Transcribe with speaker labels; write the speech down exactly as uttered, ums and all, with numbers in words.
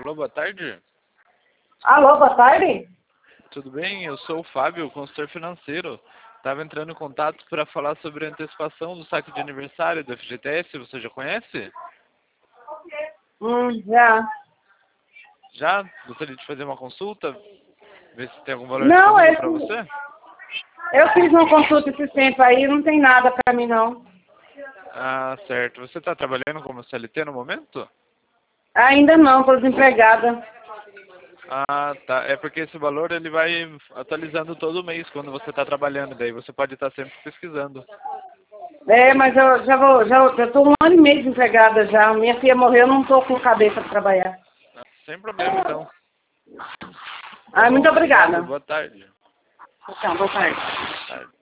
Speaker 1: Alô, boa tarde.
Speaker 2: Alô, boa tarde?
Speaker 1: Tudo bem? Eu sou o Fábio, consultor financeiro. Estava entrando em contato para falar sobre a antecipação do saque de aniversário do F G T S. Você já conhece?
Speaker 2: Hum, já.
Speaker 1: Já? Gostaria de fazer uma consulta? Ver se tem algum valor
Speaker 2: Não,
Speaker 1: disponível
Speaker 2: é
Speaker 1: para
Speaker 2: que
Speaker 1: você?
Speaker 2: eu fiz uma consulta esse tempo aí, não tem nada pra mim não.
Speaker 1: Ah, certo. Você está trabalhando como C L T no momento?
Speaker 2: Ainda não, tô desempregada.
Speaker 1: Ah, tá. É porque esse valor ele vai atualizando todo mês quando você está trabalhando. Daí você pode estar sempre pesquisando.
Speaker 2: É, mas eu já vou, já, já tô um ano e meio desempregada já. Minha filha morreu, eu não tô com cabeça pra trabalhar.
Speaker 1: Ah, sem problema, então. Tá
Speaker 2: Ah,
Speaker 1: bom,
Speaker 2: muito
Speaker 1: obrigado.
Speaker 2: obrigada.
Speaker 1: Boa tarde.
Speaker 2: Então, boa tarde.
Speaker 1: Boa tarde.